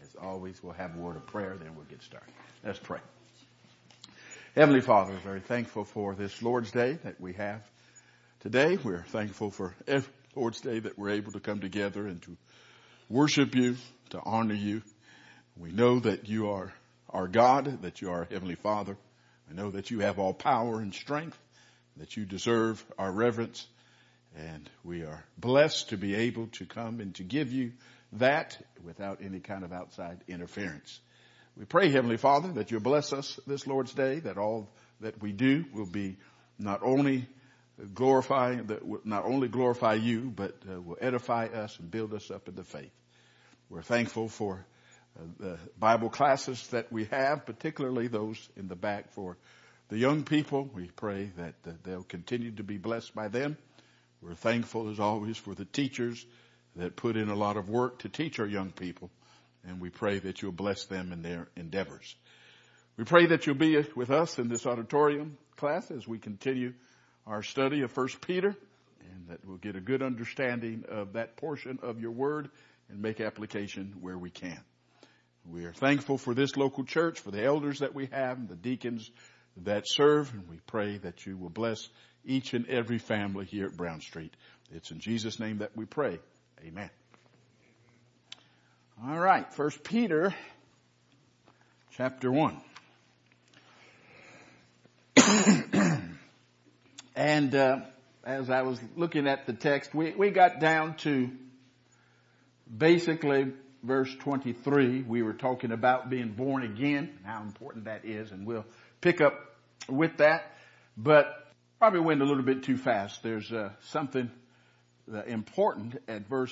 As always, we'll have a word of prayer, then we'll get started. Let's pray. Heavenly Father, we're very thankful for this Lord's Day that we have today. We're thankful for every Lord's Day that we're able to come together and to worship you, to honor you. We know that you are our God, that you are our Heavenly Father. I know that you have all power and strength, that you deserve our reverence. And we are blessed to be able to come and to give you that without any kind of outside interference. We pray, Heavenly Father, that you'll bless us this Lord's Day, that all that we do will be not only glorify you, but will edify us and build us up in the faith. We're thankful for the Bible classes that we have, particularly those in the back for the young people. We pray that they'll continue to be blessed by them. We're thankful, as always, for the teachers that put in a lot of work to teach our young people. And we pray that you'll bless them in their endeavors. We pray that you'll be with us in this auditorium class as we continue our study of 1 Peter, and that we'll get a good understanding of that portion of your word and make application where we can. We are thankful for this local church, for the elders that we have, and the deacons that serve, and we pray that you will bless each and every family here at Brown Street. It's in Jesus' name that we pray. Amen. All right, 1 Peter chapter 1. And as I was looking at the text, we got down to basically verse 23. We were talking about being born again, and how important that is, and we'll pick up with that. But probably went a little bit too fast. There's something important at verse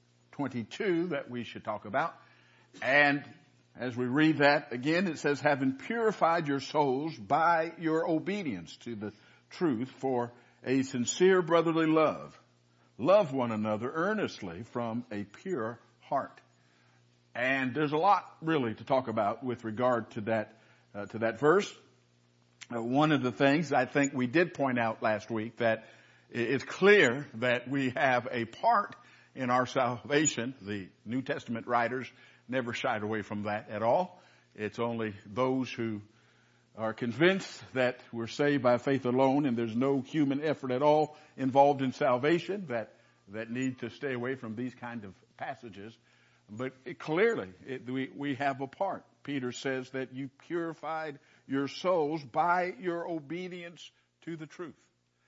22 that we should talk about. And as we read that again, it says, having purified your souls by your obedience to the truth for a sincere brotherly love, love one another earnestly from a pure heart. And there's a lot really to talk about with regard to that verse. One of the things I think we did point out last week, that it's clear that we have a part in our salvation. The New Testament writers never shied away from that at all. It's only those who are convinced that we're saved by faith alone and there's no human effort at all involved in salvation that need to stay away from these kind of passages. But clearly, we have a part. Peter says that you purified your souls by your obedience to the truth.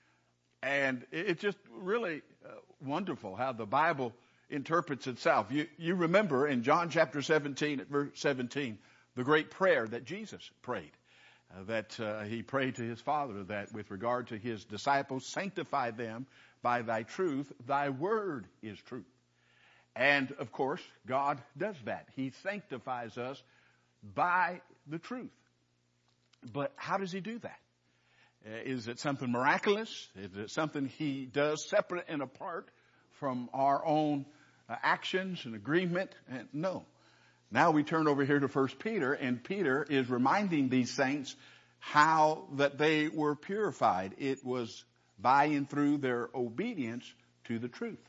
And it's just really wonderful how the Bible interprets itself. You remember in John chapter 17, at verse 17, the great prayer that Jesus prayed. That he prayed to his Father that with regard to his disciples, sanctify them by thy truth. Thy word is truth. And, of course, God does that. He sanctifies us by the truth. But how does he do that? Is it something miraculous? Is it something he does separate and apart from our own actions and agreement? And no. Now we turn over here to 1 Peter, and Peter is reminding these saints how that they were purified. It was by and through their obedience to the truth.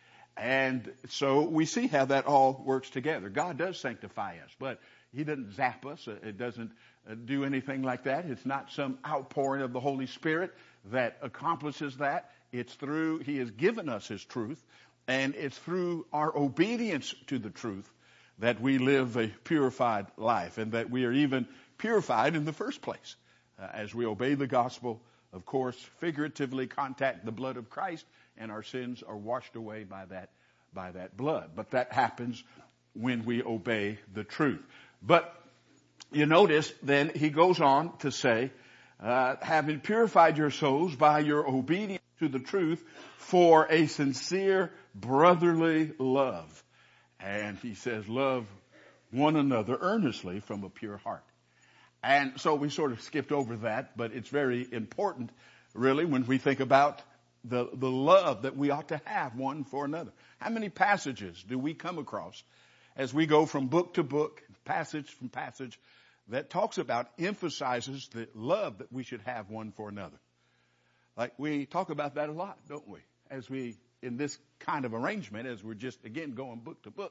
And so we see how that all works together. God does sanctify us, but he doesn't zap us. It doesn't do anything like that. It's not some outpouring of the Holy Spirit that accomplishes that. It's through, he has given us his truth, and it's through our obedience to the truth that we live a purified life, and that we are even purified in the first place. As we obey the gospel, of course, figuratively contact the blood of Christ, and our sins are washed away by that blood. But that happens when we obey the truth. But you notice then he goes on to say, having purified your souls by your obedience to the truth for a sincere brotherly love. And he says, love one another earnestly from a pure heart. And so we sort of skipped over that, but it's very important, really, when we think about the love that we ought to have one for another. How many passages do we come across as we go from book to book, passage from passage, that talks about, emphasizes the love that we should have one for another? Like, we talk about that a lot, don't we? As we, in this kind of arrangement, as we're just, again, going book to book,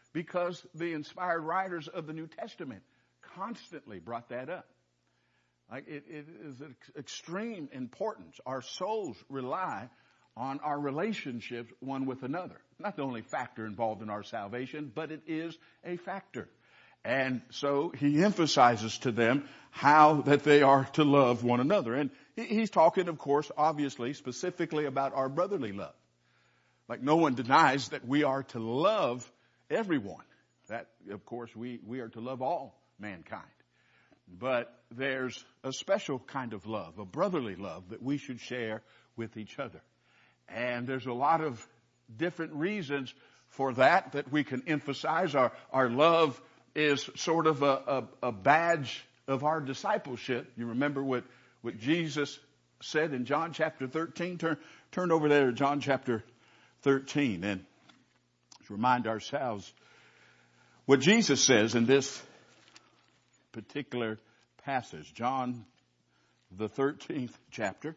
because the inspired writers of the New Testament constantly brought that up. Like it is of extreme importance. Our souls rely on our relationships one with another. Not the only factor involved in our salvation, but it is a factor. And so he emphasizes to them how that they are to love one another. And he's talking, of course, obviously, specifically about our brotherly love. Like no one denies that we are to love everyone. That, of course, we are to love all mankind. But there's a special kind of love, a brotherly love that we should share with each other. And there's a lot of different reasons for that we can emphasize. Our love is sort of a badge of our discipleship. You remember what Jesus said in John chapter 13? Turn over there to John chapter 13 and let's remind ourselves what Jesus says in this particular passage. John, the 13th chapter.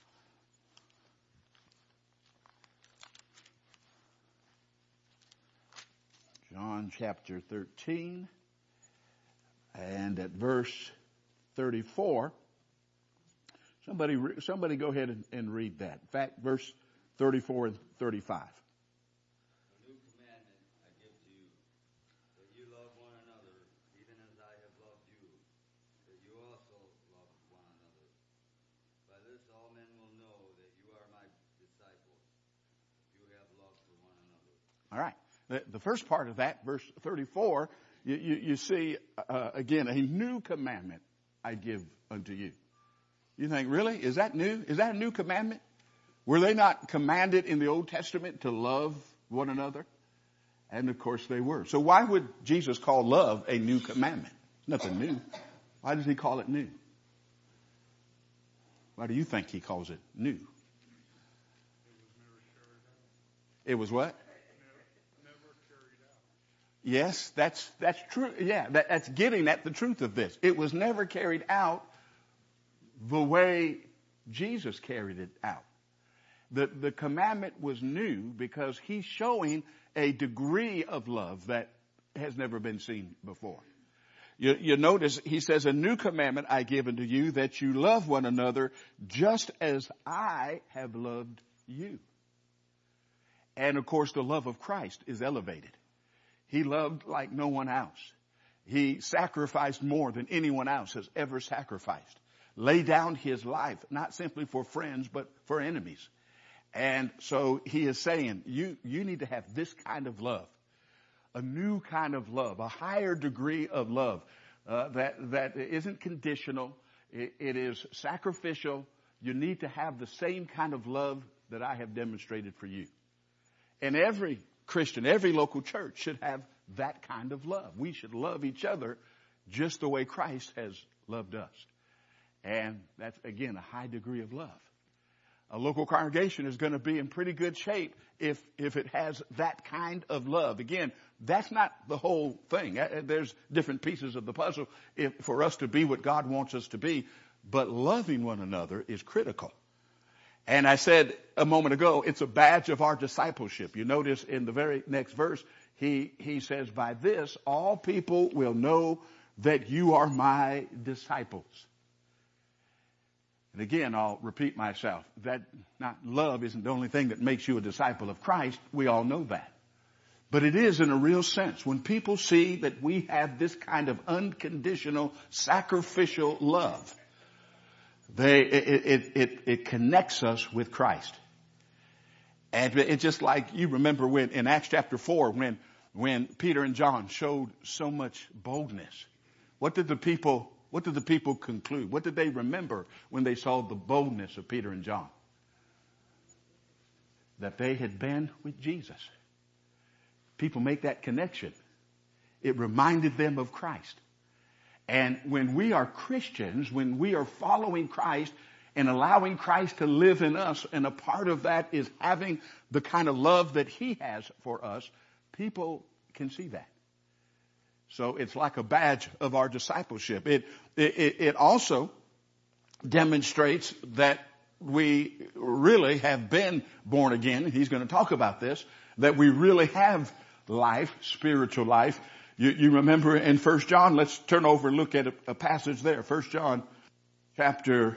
John chapter 13 and at verse 34. Somebody go ahead and read that. In fact, verse 34 and 35. A new commandment I give to you, that you love one another, even as I have loved you, that you also love one another. By this all men will know that you are my disciples, if you have love for one another. All right. The first part of that, verse 34, you see, again, a new commandment I give unto you. You think, really? Is that new? Is that a new commandment? Were they not commanded in the Old Testament to love one another? And of course they were. So why would Jesus call love a new commandment? Nothing new. Why does he call it new? Why do you think he calls it new? It was what? Yes, that's true. Yeah, that's getting at the truth of this. It was never carried out the way Jesus carried it out. The commandment was new because he's showing a degree of love that has never been seen before. You notice he says, a new commandment I give unto you, that you love one another just as I have loved you. And of course the love of Christ is elevated. He loved like no one else. He sacrificed more than anyone else has ever sacrificed. Lay down his life, not simply for friends, but for enemies. And so he is saying, you need to have this kind of love. A new kind of love, a higher degree of love, that isn't conditional. It is sacrificial. You need to have the same kind of love that I have demonstrated for you. And every Christian, every local church should have that kind of love. We should love each other just the way Christ has loved us. And that's, again, a high degree of love. A local congregation is going to be in pretty good shape if it has that kind of love. Again, that's not the whole thing. There's different pieces of the puzzle for us to be what God wants us to be. But loving one another is critical. And I said a moment ago, it's a badge of our discipleship. You notice in the very next verse, he says, by this all people will know that you are my disciples. And again, I'll repeat myself, that not love isn't the only thing that makes you a disciple of Christ. We all know that. But it is in a real sense. When people see that we have this kind of unconditional, sacrificial love, it connects us with Christ. And it's just like you remember when in Acts chapter 4, when Peter and John showed so much boldness. What did the people conclude? What did they remember when they saw the boldness of Peter and John? That they had been with Jesus. People make that connection. It reminded them of Christ. And when we are Christians, when we are following Christ and allowing Christ to live in us, and a part of that is having the kind of love that he has for us, people can see that. So it's like a badge of our discipleship. It also demonstrates that we really have been born again. He's going to talk about this, that we really have life, spiritual life. You remember in 1 John, let's turn over and look at a passage there. 1 John chapter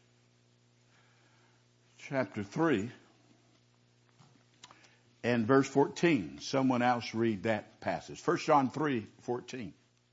3 and verse 14. Someone else read that passage. 1 John 3:14.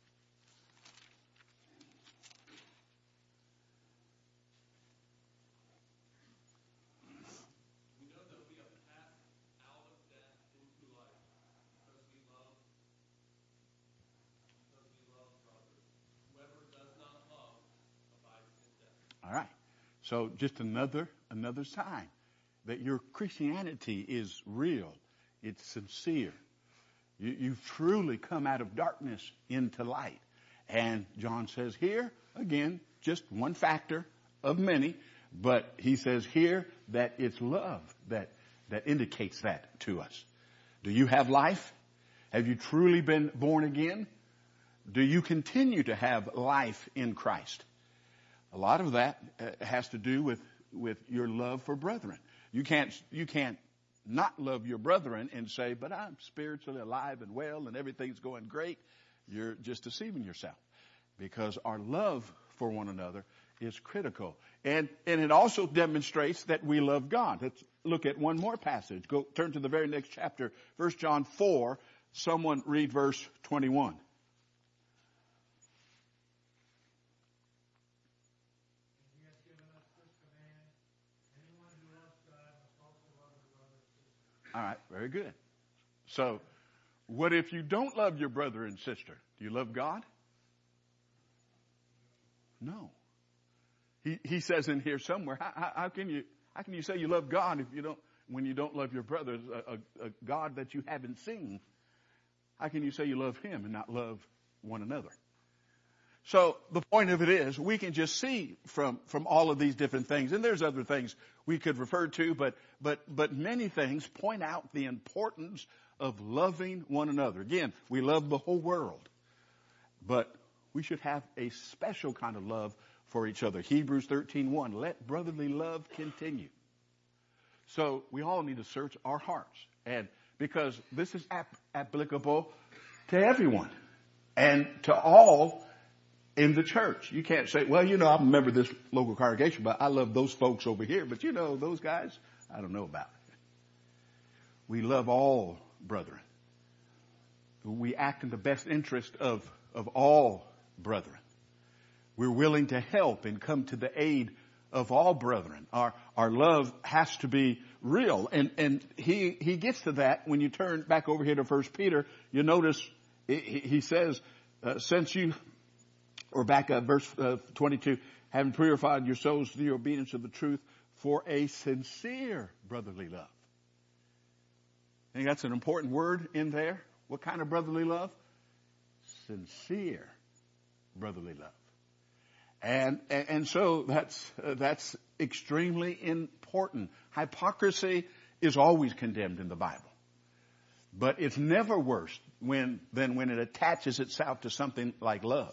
All right. So just another sign that your Christianity is real. It's sincere. You've truly come out of darkness into light. And John says here, again, just one factor of many, but he says here that it's love that indicates that to us. Do you have life? Have you truly been born again? Do you continue to have life in Christ? A lot of that has to do with your love for brethren. You can't not love your brethren and say, but I'm spiritually alive and well and everything's going great. You're just deceiving yourself, because our love for one another is critical. And it also demonstrates that we love God. Let's look at one more passage. Turn to the very next chapter, 1 John 4. Someone read verse 21. All right, very good. So, what if you don't love your brother and sister? Do you love God? No. He says in here somewhere, how can you say you love God when you don't love your brother, a God that you haven't seen? How can you say you love him and not love one another? So the point of it is, we can just see from all of these different things, and there's other things we could refer to, but many things point out the importance of loving one another. Again, we love the whole world, but we should have a special kind of love for each other. Hebrews 13:1, let brotherly love continue. So we all need to search our hearts, and because this is applicable to everyone and to all in the church. You can't say, well, I'm a member of this local congregation, but I love those folks over here. But those guys, I don't know about it. We love all brethren. We act in the best interest of all brethren. We're willing to help and come to the aid of all brethren. Our love has to be real. And he gets to that when you turn back over here to 1 Peter. You notice he says, since you, or back up, verse 22, having purified your souls through the obedience of the truth for a sincere brotherly love. I think that's an important word in there. What kind of brotherly love? Sincere brotherly love. And so that's extremely important. Hypocrisy is always condemned in the Bible. But it's never worse than when it attaches itself to something like love.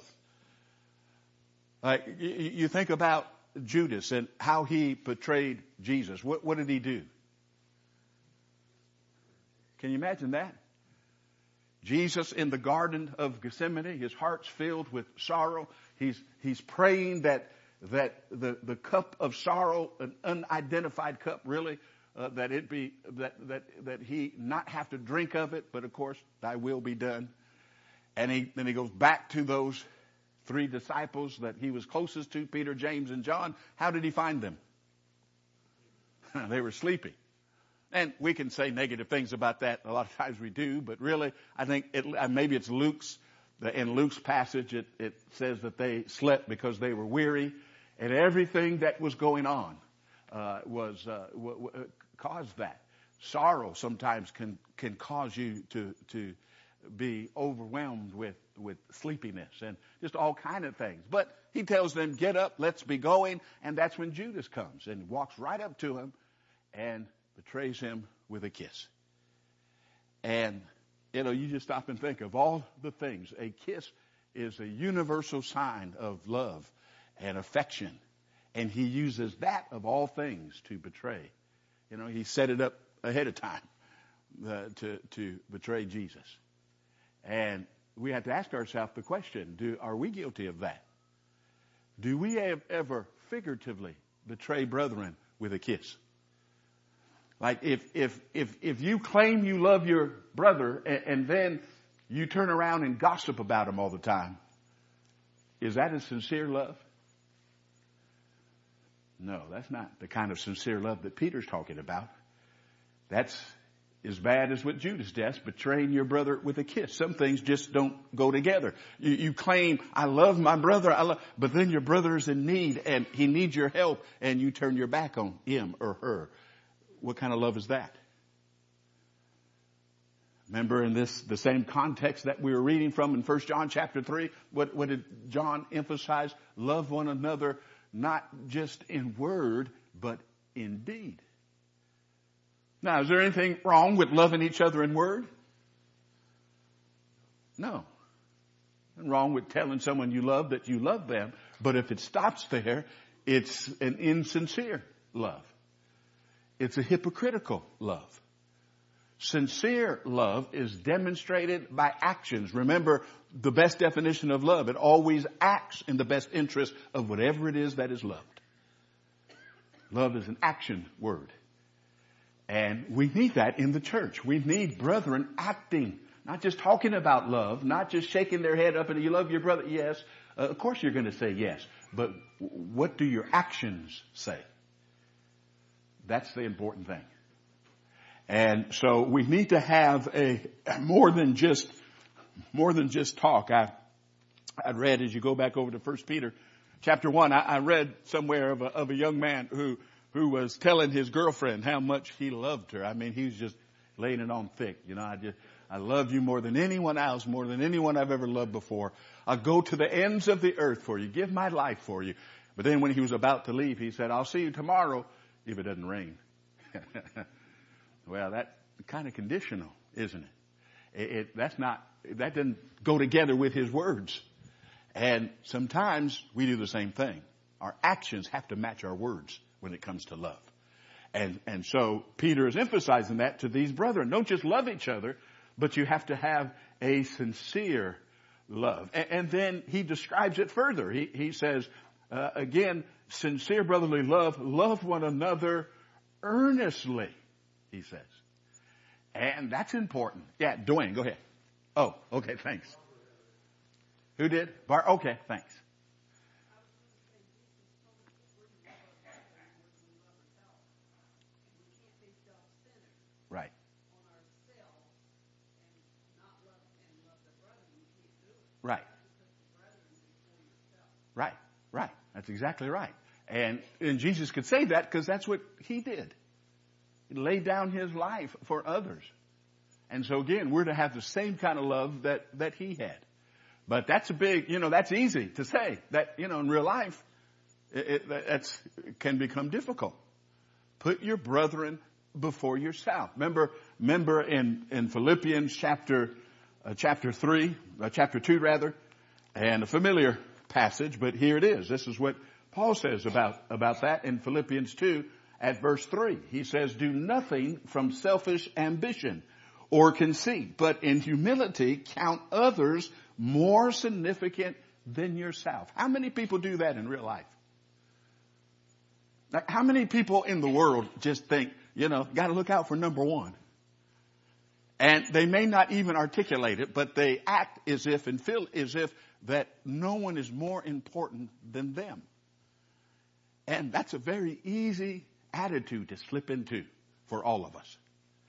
Like you think about Judas and how he betrayed Jesus. What did he do? Can you imagine that? Jesus in the Garden of Gethsemane, his heart's filled with sorrow. He's praying that the cup of sorrow, an unidentified cup really, that he not have to drink of it, but of course, thy will be done. And then he goes back to those three disciples that he was closest to, Peter, James, and John. How did he find them? They were sleeping. And we can say negative things about that. A lot of times we do, but really, I think maybe it's Luke's. In Luke's passage, it says that they slept because they were weary, and everything that was going on caused that. Sorrow sometimes can cause you to be overwhelmed with sleepiness and just all kind of things. But he tells them, get up, let's be going. And that's when Judas comes and walks right up to him and betrays him with a kiss. And, you just stop and think of all the things. A kiss is a universal sign of love and affection. And he uses that of all things to betray. He set it up ahead of time. to betray Jesus. And we have to ask ourselves the question, are we guilty of that? Do we ever figuratively betray brethren with a kiss? Like if you claim you love your brother and then you turn around and gossip about him all the time, is that a sincere love? No, that's not the kind of sincere love that Peter's talking about. That's as bad as what Judas does, betraying your brother with a kiss. Some things just don't go together. You claim, I love my brother, but then your brother's in need and he needs your help and you turn your back on him or her. What kind of love is that? Remember in the same context that we were reading from in 1 John chapter 3, what did John emphasize? Love one another, not just in word, but in deed. Now, is there anything wrong with loving each other in word? No. Nothing wrong with telling someone you love that you love them. But if it stops there, it's an insincere love. It's a hypocritical love. Sincere love is demonstrated by actions. Remember the best definition of love. It always acts in the best interest of whatever it is that is loved. Love is an action word. And we need that in the church. We need brethren acting, not just talking about love, not just shaking their head up and you love your brother. Yes, of course you're going to say yes. But what do your actions say? That's the important thing. And so we need to have more than just talk. I read, as you go back over to 1 Peter chapter 1, I read somewhere of a young man who was telling his girlfriend how much he loved her. I mean, he was just laying it on thick. You know, I love you more than anyone else, more than anyone I've ever loved before. I'll go to the ends of the earth for you, give my life for you. But then when he was about to leave, he said, I'll see you tomorrow if it doesn't rain. Well, that's kind of conditional, isn't it? That doesn't go together with his words. And sometimes we do the same thing. Our actions have to match our words when it comes to love. And so Peter is emphasizing that to these brethren. Don't just love each other, but you have to have a sincere love. And then he describes it further. He says, again, sincere brotherly love one another earnestly, he says. And that's important. Yeah, Dwayne, go ahead. Oh, okay, thanks. Who did? Okay, thanks. Right. Right. Right. Right. That's exactly right. And Jesus could say that because that's what he did. He laid down his life for others. And so again, we're to have the same kind of love that he had. But that's that's easy to say. That, in real life, it can become difficult. Put your brethren before yourself. Remember in Philippians chapter 2 rather, and a familiar passage, but here it is. This is what Paul says about that in Philippians 2 at verse 3. He says, do nothing from selfish ambition or conceit, but in humility count others more significant than yourself. How many people do that in real life? Like, how many people in the world just think, got to look out for number one? And they may not even articulate it, but they act as if and feel as if that no one is more important than them. And that's a very easy attitude to slip into for all of us.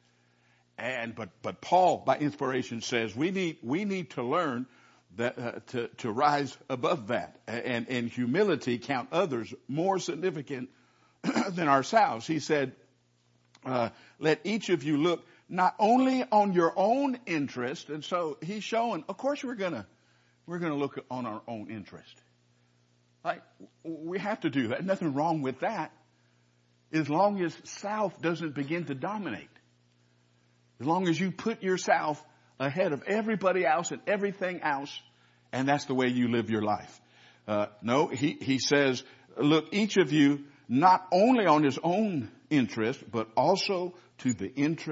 But Paul, by inspiration, says we need to learn that to rise above that and in humility count others more significant than ourselves. He said, let each of you look not only on your own interest, and so he's showing, of course we're gonna look on our own interest. Like, we have to do that. Nothing wrong with that, as long as self doesn't begin to dominate. As long as you put yourself ahead of everybody else and everything else, and that's the way you live your life. No, he says, look, each of you not only on his own interest, but also to the interest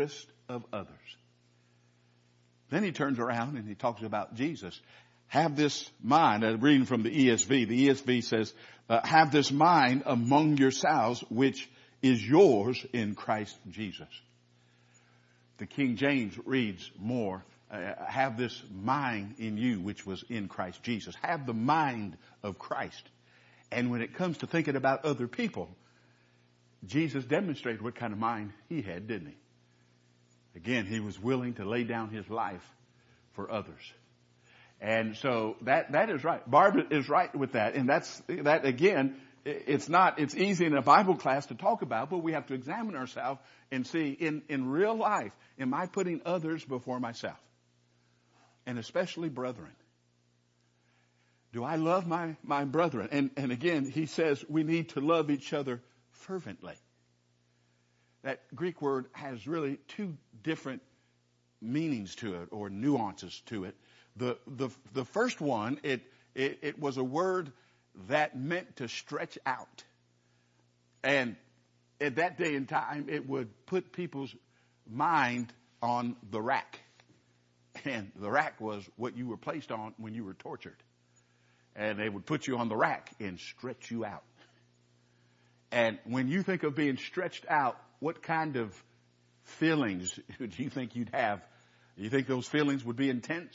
of others. Then he turns around and he talks about Jesus. Have this mind, reading from the ESV. The ESV says, have this mind among yourselves, which is yours in Christ Jesus. The King James reads more, have this mind in you, which was in Christ Jesus. Have the mind of Christ. And when it comes to thinking about other people, Jesus demonstrated what kind of mind he had, didn't he? Again, he was willing to lay down his life for others. And so that is right. Barbara is right with that. And that again, it's easy in a Bible class to talk about, but we have to examine ourselves and see in real life, am I putting others before myself? And especially brethren. Do I love my brethren? And again, he says we need to love each other fervently. That Greek word has really two different meanings to it or nuances to it. The first one, it was a word that meant to stretch out. And at that day and time, it would put people's mind on the rack. And the rack was what you were placed on when you were tortured. And they would put you on the rack and stretch you out. And when you think of being stretched out, what kind of feelings do you think you'd have? Do you think those feelings would be intense?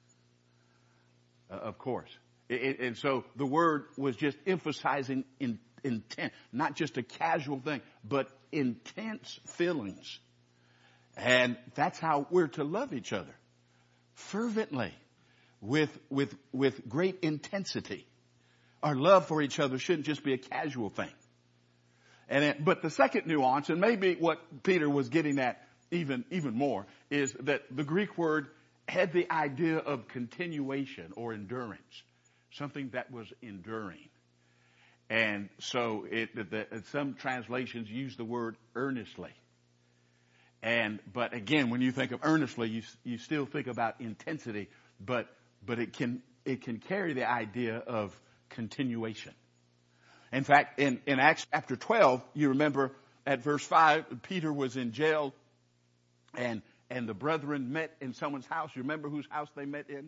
Of course. And so the word was just emphasizing intent, not just a casual thing, but intense feelings. And that's how we're to love each other. Fervently. With great intensity. Our love for each other shouldn't just be a casual thing. But the second nuance, and maybe what Peter was getting at even more, is that the Greek word had the idea of continuation or endurance. Something that was enduring. And so some translations use the word earnestly. But again, when you think of earnestly, you still think about intensity, but it can carry the idea of continuation. In fact, in Acts chapter 12, you remember at verse 5, Peter was in jail and the brethren met in someone's house. You remember whose house they met in?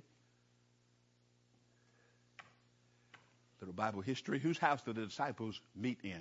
Little Bible history. Whose house did the disciples meet in?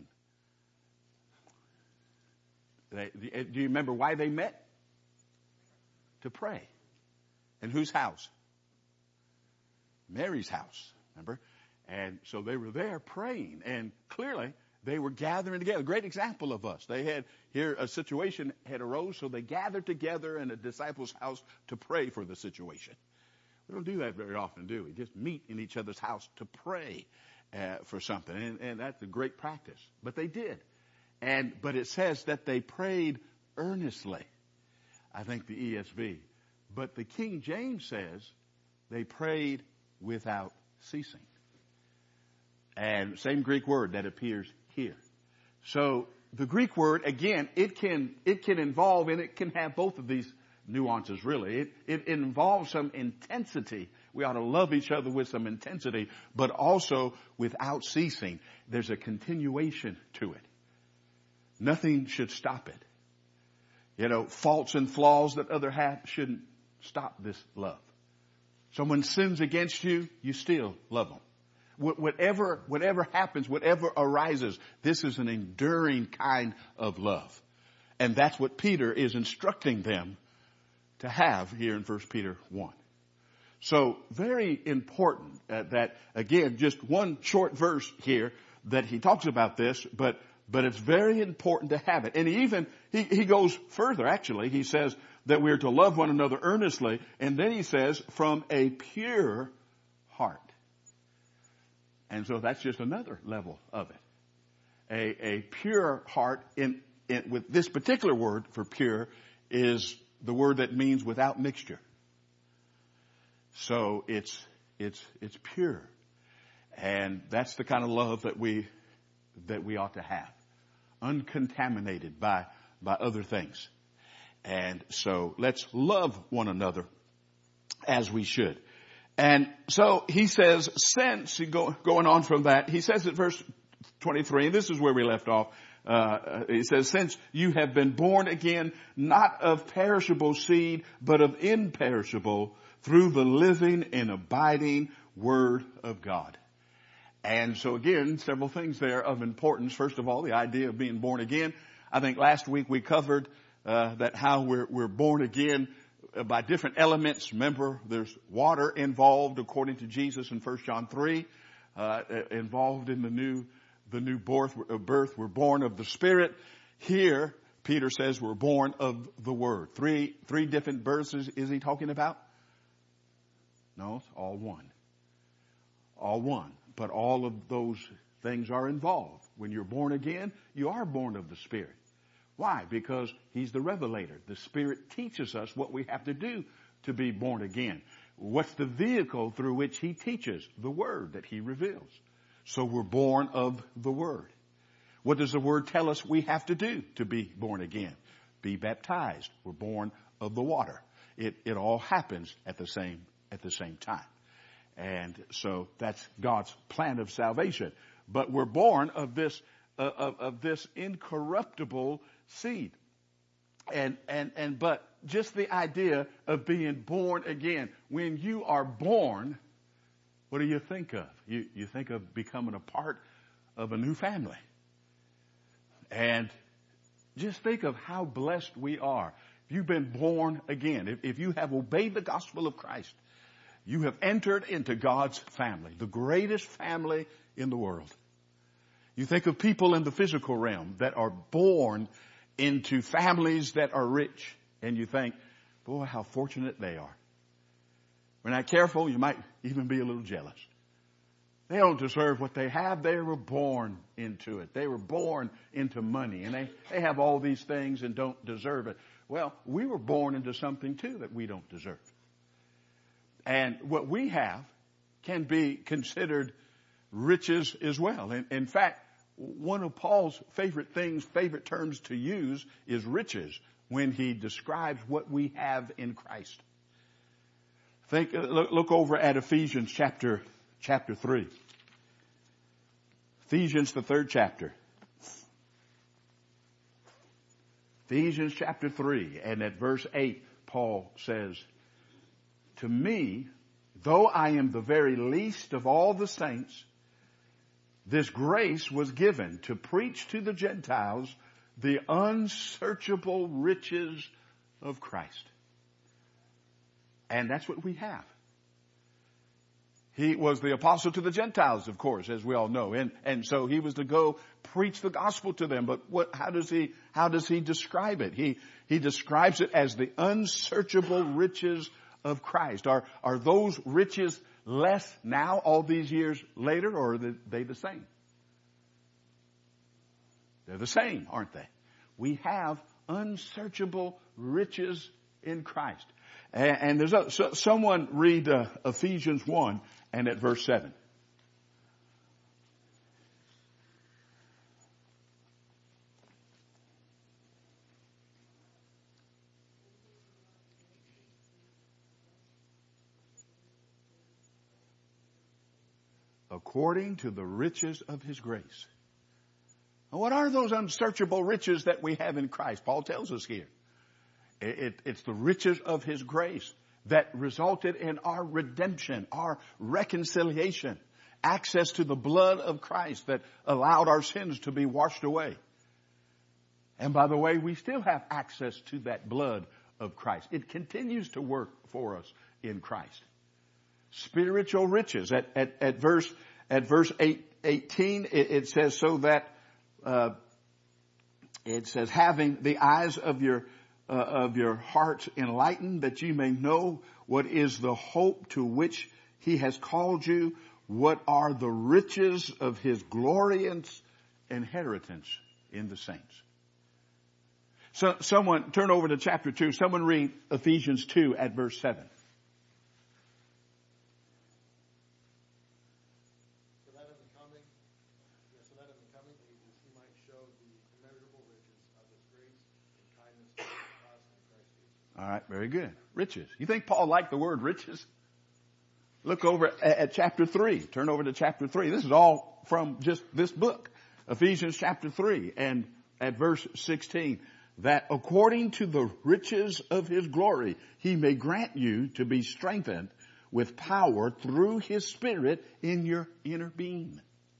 Do you remember why they met? To pray. And whose house? Mary's house, remember? And so they were there praying, and clearly they were gathering together. A great example of us. They had here a situation had arose, so they gathered together in a disciple's house to pray for the situation. We don't do that very often, do we? Just meet in each other's house to pray for something, and that's a great practice. But they did, but it says that they prayed earnestly. I think the ESV, but the King James says they prayed without ceasing. And same Greek word that appears here. So the Greek word, again, it can involve, and it can have both of these nuances really. It involves some intensity. We ought to love each other with some intensity, but also without ceasing. There's a continuation to it. Nothing should stop it. Faults and flaws that others have shouldn't stop this love. Someone sins against you, you still love them. Whatever happens, whatever arises, this is an enduring kind of love. And that's what Peter is instructing them to have here in 1 Peter 1. So very important that, again, just one short verse here that he talks about this, but it's very important to have it. And he goes further, actually. He says that we're to love one another earnestly. And then he says, from a pure heart. And so that's just another level of it. A pure heart with this particular word for pure is the word that means without mixture. So it's pure. And that's the kind of love that we ought to have. Uncontaminated by other things. And so let's love one another as we should. And so he says, since, going on from that, he says at verse 23, and this is where we left off, It says, since you have been born again, not of perishable seed, but of imperishable, through the living and abiding Word of God. And so again, several things there of importance. First of all, the idea of being born again. I think last week we covered that how we're born again by different elements. Remember, there's water involved according to Jesus in 1 John 3, involved in the new birth. We're born of the Spirit. Here, Peter says we're born of the Word. Three different births is he talking about? No, it's all one. All one. But all of those things are involved. When you're born again, you are born of the Spirit. Why? Because He's the revelator. The Spirit teaches us what we have to do to be born again. What's the vehicle through which He teaches? The Word that He reveals. So we're born of the Word. What does the Word tell us we have to do to be born again? Be baptized. We're born of the water. It all happens at the same time. And so that's God's plan of salvation. But we're born of this incorruptible seed. But just the idea of being born again. When you are born, what do you think of? You think of becoming a part of a new family. And just think of how blessed we are. If you've been born again, if you have obeyed the gospel of Christ, you have entered into God's family, the greatest family in the world. You think of people in the physical realm that are born into families that are rich, and you think, boy, how fortunate they are. If we're not careful, you might even be a little jealous. They don't deserve what they have. They were born into it. They were born into money, and they have all these things and don't deserve it. Well, we were born into something too that we don't deserve. And what we have can be considered riches as well. In fact, one of Paul's favorite terms to use is riches when he describes what we have in Christ. Look over at Ephesians chapter 3. Ephesians, the 3rd chapter. Ephesians chapter 3, and at verse 8, Paul says, to me, though I am the very least of all the saints, this grace was given to preach to the Gentiles the unsearchable riches of Christ. And that's what we have. He was the apostle to the Gentiles, of course, as we all know. And so he was to go preach the gospel to them. But how does he describe it? He describes it as the unsearchable riches of Christ. Are those riches less now, all these years later, or are they the same? They're the same, aren't they? We have unsearchable riches in Christ. And there's someone read Ephesians 1 and at verse 7. According to the riches of His grace. Now, what are those unsearchable riches that we have in Christ? Paul tells us here. It's the riches of His grace that resulted in our redemption, our reconciliation, access to the blood of Christ that allowed our sins to be washed away. And by the way, we still have access to that blood of Christ. It continues to work for us in Christ. Spiritual riches. At verse 18, it says, so that it says, having the eyes of your hearts enlightened, that you may know what is the hope to which He has called you, what are the riches of His glorious inheritance in the saints. So someone turn over to chapter 2. Someone read Ephesians 2 at verse 7. All right, very good. Riches. You think Paul liked the word riches? Look over at chapter 3. Turn over to chapter 3. This is all from just this book. Ephesians chapter 3 and at verse 16, that according to the riches of his glory, he may grant you to be strengthened with power through his Spirit in your inner being.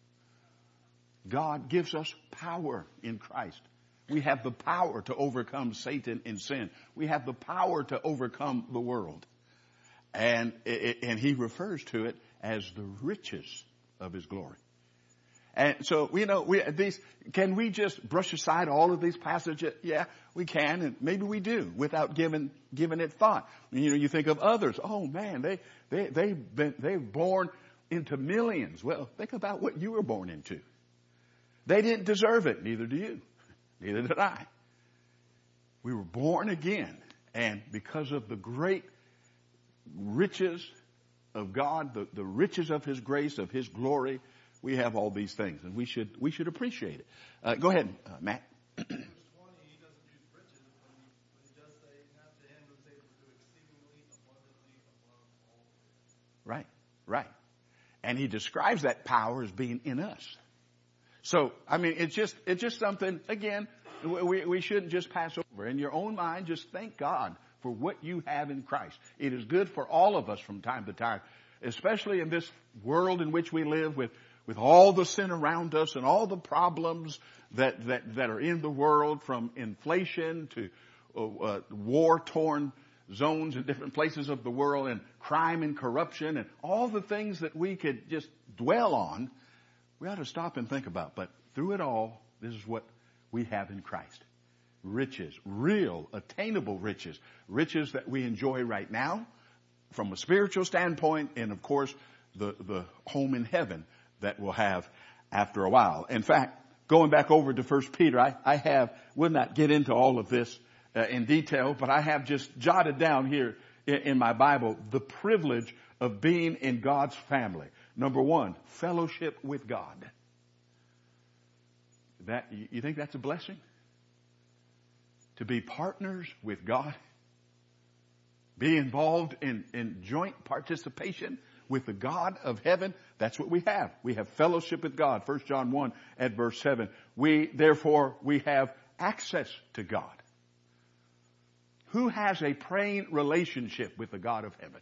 God gives us power in Christ. We have the power to overcome Satan and sin. We have the power to overcome the world. And he refers to it as the riches of his glory. And so, can we just brush aside all of these passages? Yeah, we can, and maybe we do without giving it thought. You think of others. Oh man, they're born into millions. Well, think about what you were born into. They didn't deserve it. Neither do you. Neither did I. We were born again, and because of the great riches of God, the riches of his grace, of his glory, we have all these things, and we should appreciate it. Go ahead, Matt. Verse 20, he doesn't use riches, but he does say, "Not to him who is able to do exceedingly abundantly above all." Right. And he describes that power as being in us. So, it's just something, again, we shouldn't just pass over. In your own mind, just thank God for what you have in Christ. It is good for all of us from time to time, especially in this world in which we live with all the sin around us and all the problems that are in the world, from inflation to war-torn zones in different places of the world, and crime and corruption and all the things that we could just dwell on. We ought to stop and think about. But through it all, this is what we have in Christ. Riches, real, attainable riches. Riches that we enjoy right now from a spiritual standpoint, and of course, the home in heaven that we'll have after a while. In fact, going back over to 1 Peter, I will not get into all of this in detail, but I have just jotted down here in my Bible the privilege of being in God's family. Number one, fellowship with God. You think that's a blessing? To be partners with God? Be involved in joint participation with the God of heaven? That's what we have. We have fellowship with God. 1 John 1 at verse 7. Therefore, we have access to God. Who has a praying relationship with the God of heaven?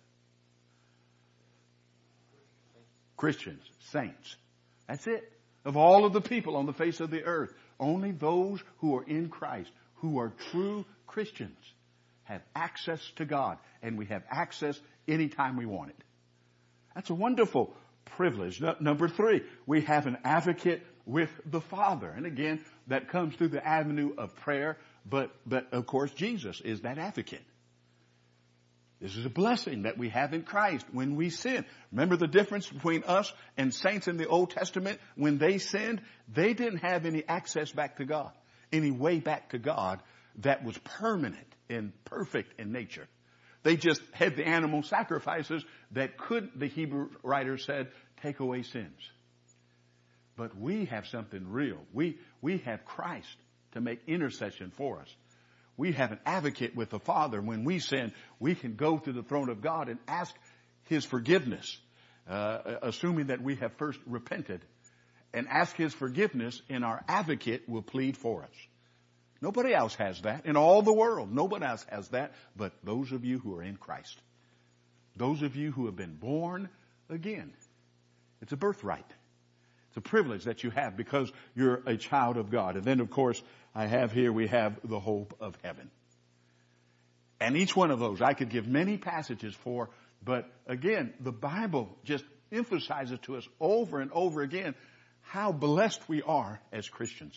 Christians, saints. That's it. Of all of the people on the face of the earth, only those who are in Christ, who are true Christians, have access to God. And we have access anytime we want it. That's a wonderful privilege. Number 3, we have an advocate with the Father. And again, that comes through the avenue of prayer. But of course, Jesus is that advocate. This is a blessing that we have in Christ when we sin. Remember the difference between us and saints in the Old Testament? When they sinned, they didn't have any access back to God, any way back to God that was permanent and perfect in nature. They just had the animal sacrifices that could, the Hebrew writer said, take away sins. But we have something real. We have Christ to make intercession for us. We have an advocate with the Father. When we sin, we can go to the throne of God and ask his forgiveness, assuming that we have first repented, and ask his forgiveness, and our advocate will plead for us. Nobody else has that in all the world. Nobody else has that but those of you who are in Christ. Those of you who have been born again. It's a birthright. It's a privilege that you have because you're a child of God. And then, of course, we have the hope of heaven. And each one of those I could give many passages for, but again, the Bible just emphasizes to us over and over again how blessed we are as Christians.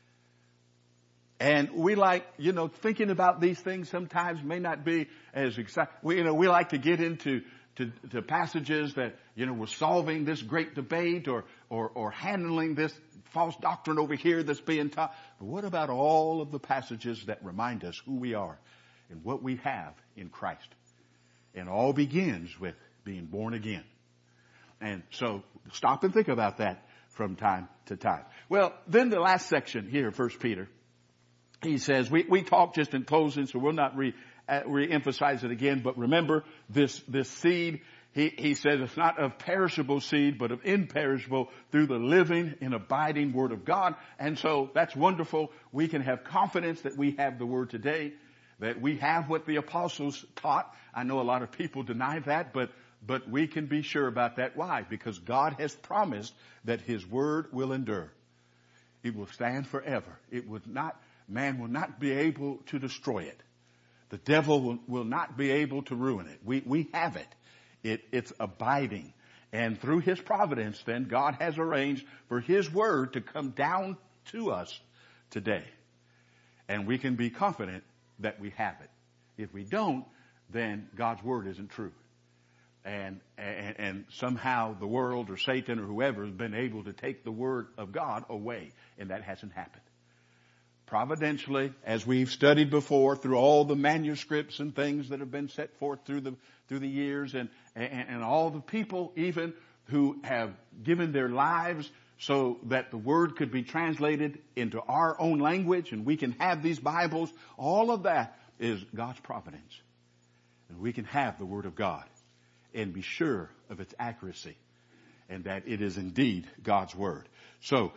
And we thinking about these things sometimes may not be as exciting. We like to get into passages that, we're solving this great debate or handling this false doctrine over here that's being taught. But what about all of the passages that remind us who we are and what we have in Christ? And all begins with being born again. And so stop and think about that from time to time. Well, then the last section here, 1 Peter, he says, we talk just in closing, so we'll not re-emphasize it again, but remember this seed He says it's not of perishable seed, but of imperishable through the living and abiding Word of God. And so that's wonderful. We can have confidence that we have the Word today, that we have what the apostles taught. I know a lot of people deny that, but we can be sure about that. Why? Because God has promised that His Word will endure. It will stand forever. Man will not be able to destroy it. The devil will not be able to ruin it. We have it. It's abiding. And through His providence, then, God has arranged for His Word to come down to us today. And we can be confident that we have it. If we don't, then God's Word isn't true. And somehow the world or Satan or whoever has been able to take the Word of God away. And that hasn't happened. Providentially, as we've studied before, through all the manuscripts and things that have been set forth through the years, and all the people even who have given their lives so that the Word could be translated into our own language and we can have these Bibles, all of that is God's providence. And we can have the Word of God and be sure of its accuracy and that it is indeed God's Word. So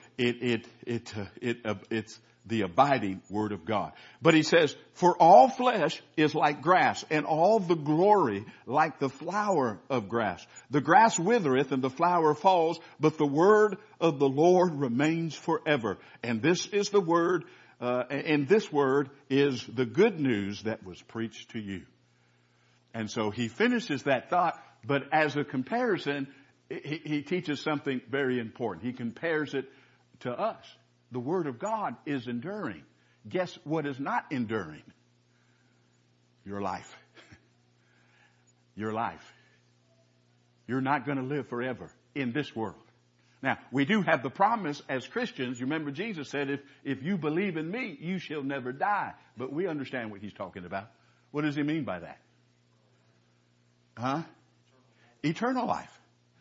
it's the abiding Word of God. But he says, for all flesh is like grass, and all the glory like the flower of grass. The grass withereth and the flower falls, but the word of the Lord remains forever. And this is the word, and this word is the good news that was preached to you. And so he finishes that thought, but as a comparison, he teaches something very important. He compares it to us. The Word of God is enduring. Guess what is not enduring? Your life. Your life. You're not going to live forever in this world. Now, we do have the promise as Christians. You remember Jesus said, if you believe in me, you shall never die. But we understand what he's talking about. What does he mean by that? Eternal life.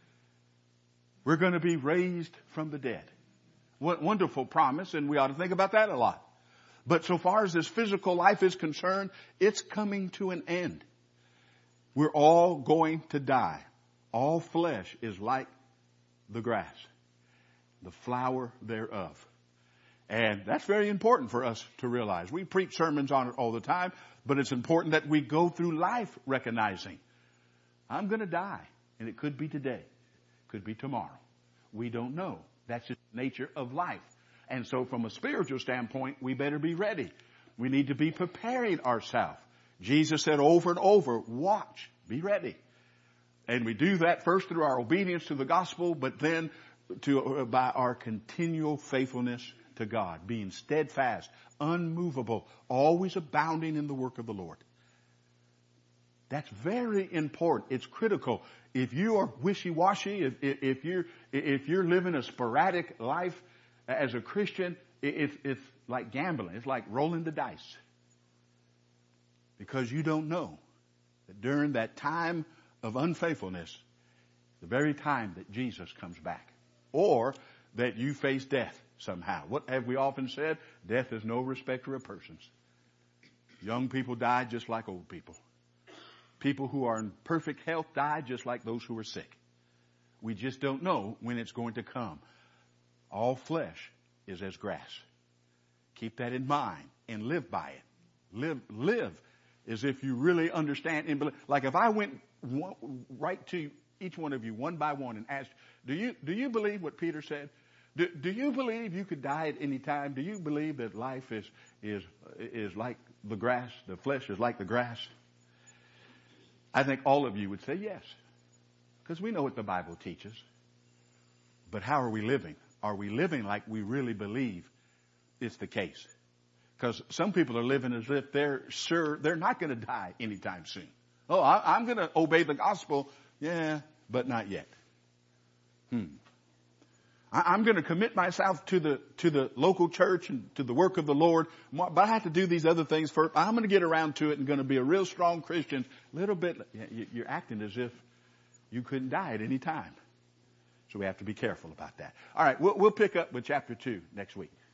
We're going to be raised from the dead. What wonderful promise, and we ought to think about that a lot. But so far as this physical life is concerned, it's coming to an end. We're all going to die. All flesh is like the grass, the flower thereof. And that's very important for us to realize. We preach sermons on it all the time, but it's important that we go through life recognizing, I'm going to die, and it could be today, could be tomorrow. We don't know. That's just the nature of life. And so from a spiritual standpoint, we better be ready. We need to be preparing ourselves. Jesus said over and over, watch, be ready. And we do that first through our obedience to the gospel, but then by our continual faithfulness to God, being steadfast, unmovable, always abounding in the work of the Lord. That's very important. It's critical. If you are wishy-washy, if you're living a sporadic life as a Christian, it's like gambling. It's like rolling the dice. Because you don't know that during that time of unfaithfulness, the very time that Jesus comes back, or that you face death somehow. What have we often said? Death is no respecter of persons. Young people die just like old people. People who are in perfect health die just like those who are sick. We just don't know when it's going to come. All flesh is as grass. Keep that in mind and live by it. Live as if you really understand and believe. Like if I went right to each one of you one by one and asked, do you believe what Peter said? Do you believe you could die at any time? Do you believe that life is like the grass, the flesh is like the grass? I think all of you would say yes, because we know what the Bible teaches. But how are we living? Are we living like we really believe it's the case? Because some people are living as if they're sure they're not going to die anytime soon. Oh, I'm going to obey the gospel. Yeah, but not yet. I'm going to commit myself to the local church and to the work of the Lord, but I have to do these other things first. I'm going to get around to it and going to be a real strong Christian. Little bit, you're acting as if you couldn't die at any time. So we have to be careful about that. All right, we'll pick up with chapter 2 next week.